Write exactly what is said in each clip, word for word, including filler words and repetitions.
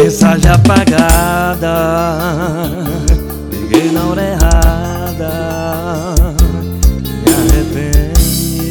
Mensagem apagada, liguei na hora errada. Me arrependi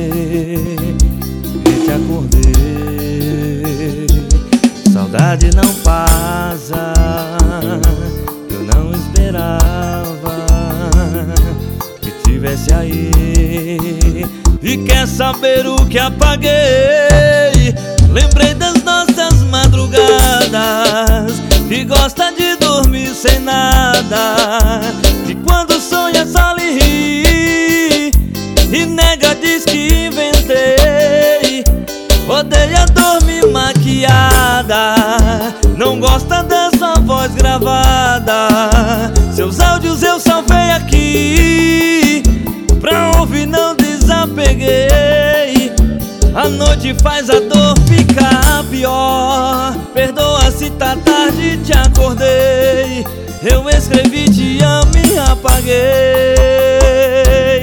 e te acordei. Saudade não passa, eu não esperava que tivesse aí. E quer saber o que apaguei? Lembrei das nossas madrugadas, que gosta de dormir sem nada, e quando sonha só lhe ri, e nega diz que inventei. Odeia dormir maquiada, não gosta da sua voz gravada. Seus áudios eu salvei aqui, pra ouvir não desapeguei. A noite faz a dor ficar pior. Perdoa se tá tarde, te acordei. Eu escrevi te amo e apaguei.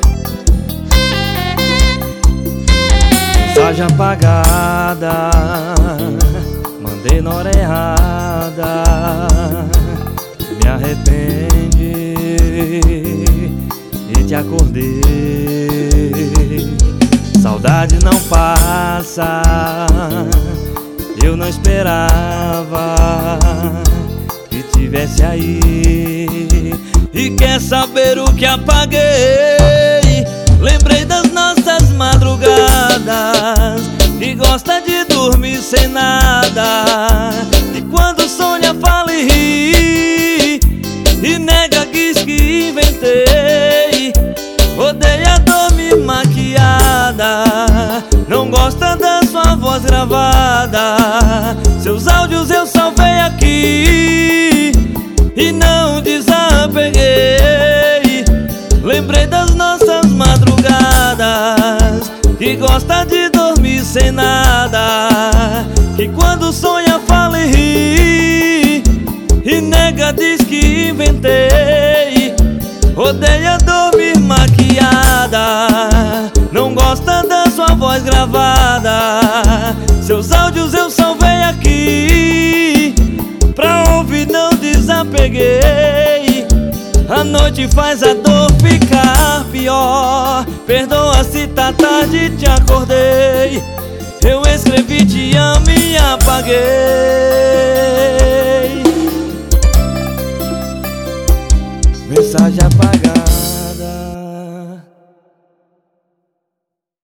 Mensagem apagada, mandei na hora errada. Me arrependi e te acordei. Saudade não passa, eu não esperava que tivesse aí. E quer saber o que apaguei? Lembrei das nossas madrugadas, que gosta de dormir sem nada, e quando sonha fala e ri, e nega diz que inventei. Odeia dormir maquiada, não gosta da sua voz gravada. Seus áudios eu salvei aqui e não desapeguei. Lembrei das nossas madrugadas, que gosta de dormir sem nada, que quando sonha fala e ri, e nega diz que inventei. Odeia dormir maquiada, não gosta da sua voz gravada. Seus áudios eu salvei aqui, pra ouvir não desapeguei. A noite faz a dor ficar pior. Perdoa se tá tarde, te acordei. Eu escrevi te amo e apaguei.